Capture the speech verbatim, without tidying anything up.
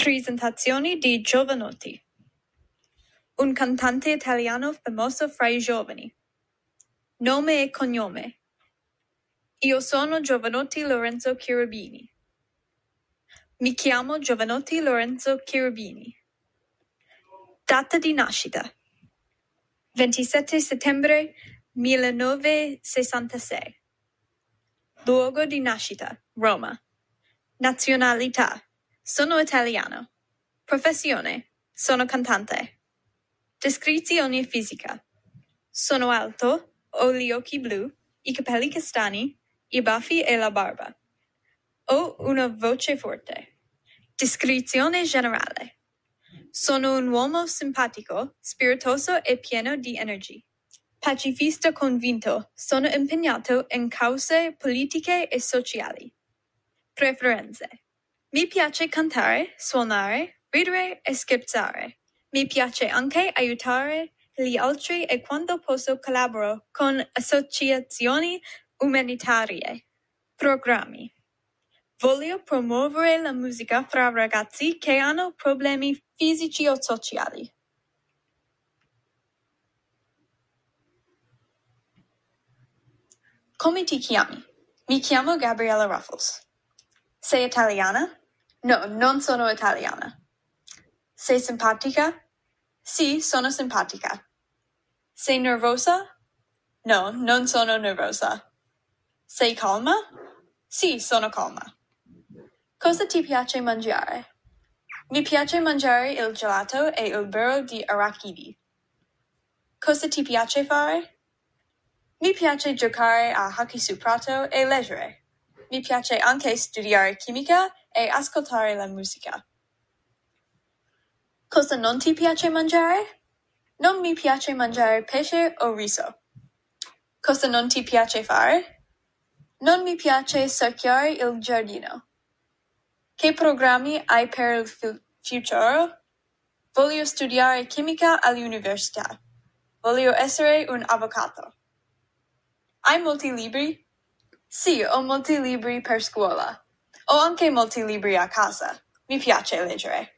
Presentazioni di Jovanotti. Un cantante italiano famoso fra i giovani. Nome e cognome. Io sono Jovanotti Lorenzo Cherubini. Mi chiamo Jovanotti Lorenzo Cherubini. Data di nascita. ventisette settembre millenovecentosessantasei. Luogo di nascita. Roma. Nazionalità. Sono italiano. Professione. Sono cantante. Descrizione fisica. Sono alto, ho gli occhi blu, i capelli castani, i baffi e la barba. Ho una voce forte. Descrizione generale. Sono un uomo simpatico, spiritoso e pieno di energia. Pacifista convinto, sono impegnato in cause politiche e sociali. Preferenze. Mi piace cantare, suonare, ridere e scherzare. Mi piace anche aiutare gli altri e quando posso collaboro con associazioni umanitarie. Programmi. Voglio promuovere la musica fra ragazzi che hanno problemi fisici o sociali. Come ti chiami? Mi chiamo Gabriella Ruffles. Sei italiana? No, non sono italiana. Sei simpatica? Sì, sono simpatica. Sei nervosa? No, non sono nervosa. Sei calma? Sì, sono calma. Cosa ti piace mangiare? Mi piace mangiare il gelato e il burro di arachidi. Cosa ti piace fare? Mi piace giocare a hockey su prato e leggere. Mi piace anche studiare chimica e ascoltare la musica. Cosa non ti piace mangiare? Non mi piace mangiare pesce o riso. Cosa non ti piace fare? Non mi piace sarchiare il giardino. Che programmi hai per il fu- futuro? Voglio studiare chimica all'università. Voglio essere un avvocato. Hai molti libri? Sì, ho molti libri per scuola. Ho anche molti libri a casa. Mi piace leggere.